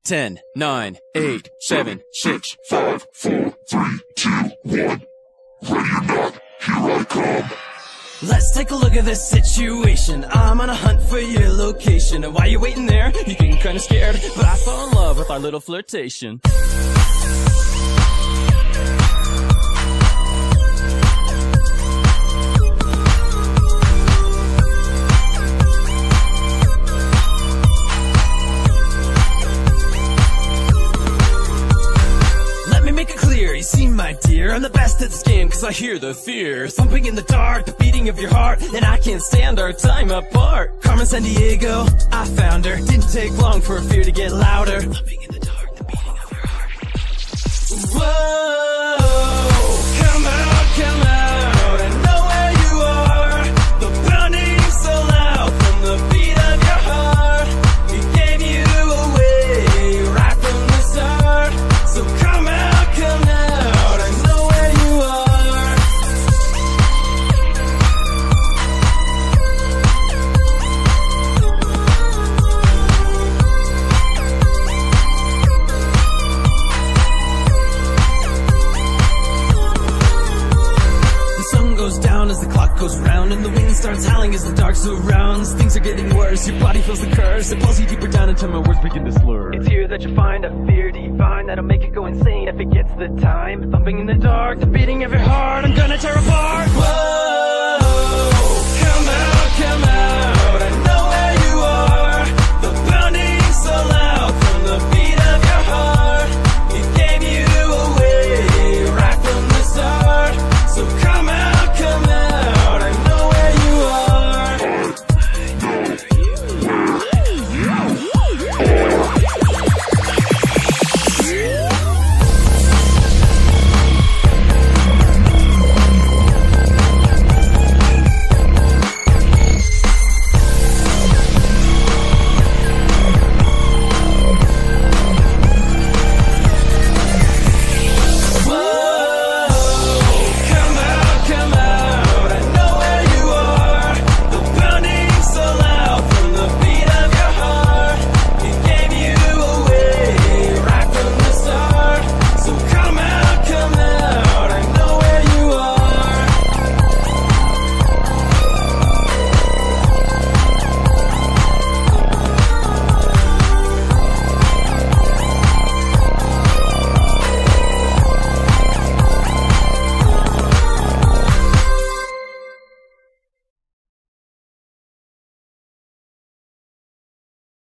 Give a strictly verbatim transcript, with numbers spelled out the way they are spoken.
Ten, nine, eight, seven, six, five, four, three, two, one. Ready or not, here I come. Let's take a look at this situation. I'm on a hunt for your location, and while you're waiting there, you're getting kinda scared, but I fall in love with our little flirtation. You see, my dear, I'm the best at this game, cause I hear the fear thumping in the dark, the beating of your heart, and I can't stand our time apart. Carmen Sandiego, I found her. Didn't take long for her fear to get louder. Thumping in the dark, the beating of your heart. Whoa, come out, come out, I know where you are. The pounding so loud from the beat of your heart. We gave you away right from the start. So come out, come out. As the clock goes round and the wind starts howling as the dark surrounds, things are getting worse, your body feels the curse, it pulls you deeper down until my words begin to slur. It's here that you find a fear divine that'll make it go insane if it gets the time. Thumping in the dark, the beating of your heart, I'm gonna tear apart. Whoa, come out, come out.